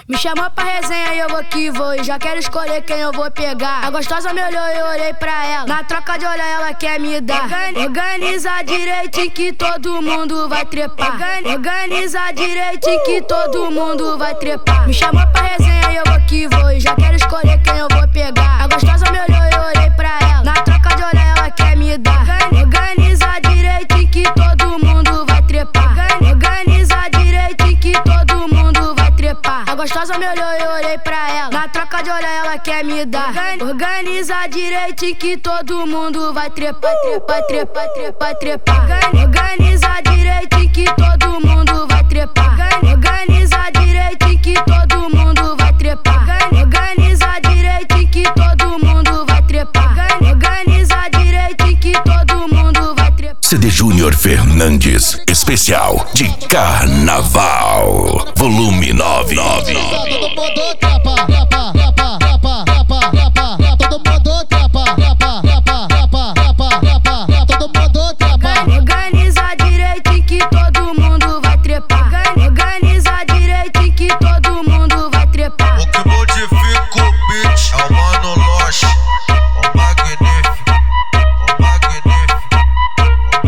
Me chamou pra resenha e eu vou que vou. E já quero escolher quem eu vou pegar. A gostosa me olhou e eu olhei pra ela. Na troca de olhar ela quer me dar. Organiza direito que todo mundo vai trepar. Organiza direito que todo mundo vai trepar. Me chamou pra resenha e eu vou que vou. E já quero escolher quem eu vou pegar. A gostosa me olhou e eu olhei pra ela. Na troca de olhar ela quer me dar. Organiza direito que todo mundo vai trepar. Organiza direito que todo mundo vai trepar. A gostosa me olhou e eu olhei pra ela. Na troca de olhar ela quer me dar. Organiza direito que todo mundo vai trepar, trepar, trepar, trepar, trepar. Organiza direito que todo mundo vai trepar. Organiza direito que todo mundo vai trepar. Organiza direito que todo mundo vai trepar. Organiza direito que todo mundo vai trepar. CD Júnior Fernandes, especial de Carnaval, volume 9. Todo mundo trepa, trepa, trepa, trepa, trepa, trepa. Todo mundo trepa, trepa, trepa, trepa, trepa, trepa. Todo mundo trepa. Organiza direito que todo mundo vai trepar. Organiza direito que todo mundo vai trepar. O que modifica o beat é o Mano Loche, o magnífico, o magnífico, o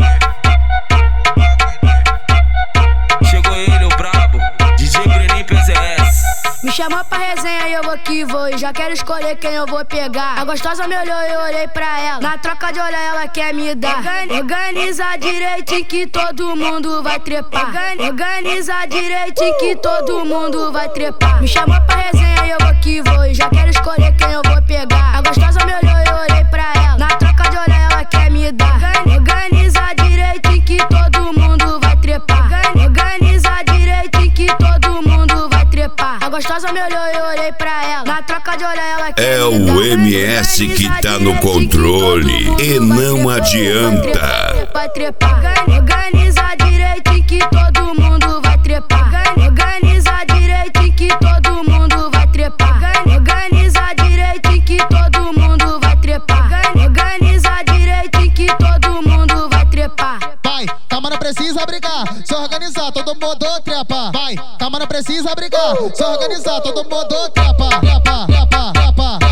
magnífico. Chegou ele, o brabo, DJ Breninho PZS. Me chamou pra resenha e eu vou que vou. E já quero escolher quem eu vou pegar. A gostosa me olhou e eu olhei pra ela. Na troca de olhar ela quer me dar. Organiza direito que todo mundo vai trepar. Organiza direito que todo mundo vai trepar. Me chamou pra resenha e eu vou que vou. E já quero escolher quem eu vou pegar. A gostosa me olhou e eu olhei pra ela. Na troca de olhar ela quer me dar. Organiza direito que todo mundo vai trepar. Organiza direito que todo mundo vai trepar. A gostosa me olhou e eu olhei pra ela. Na troca de olhar ela quer É me dar. o MS que tá no controle e não adianta. Vai trepar. Organiza direito que todo mundo vai trepar. Organiza direito que todo mundo vai trepar. Organiza direito que todo mundo vai trepar. Organiza direito que todo mundo vai trepar. Vai, calma, não precisa brigar. Se organizar, todo mundo trepa. Vai, calma, não precisa brigar. Se organizar, todo mundo trepa, trepa, trepa, trepa.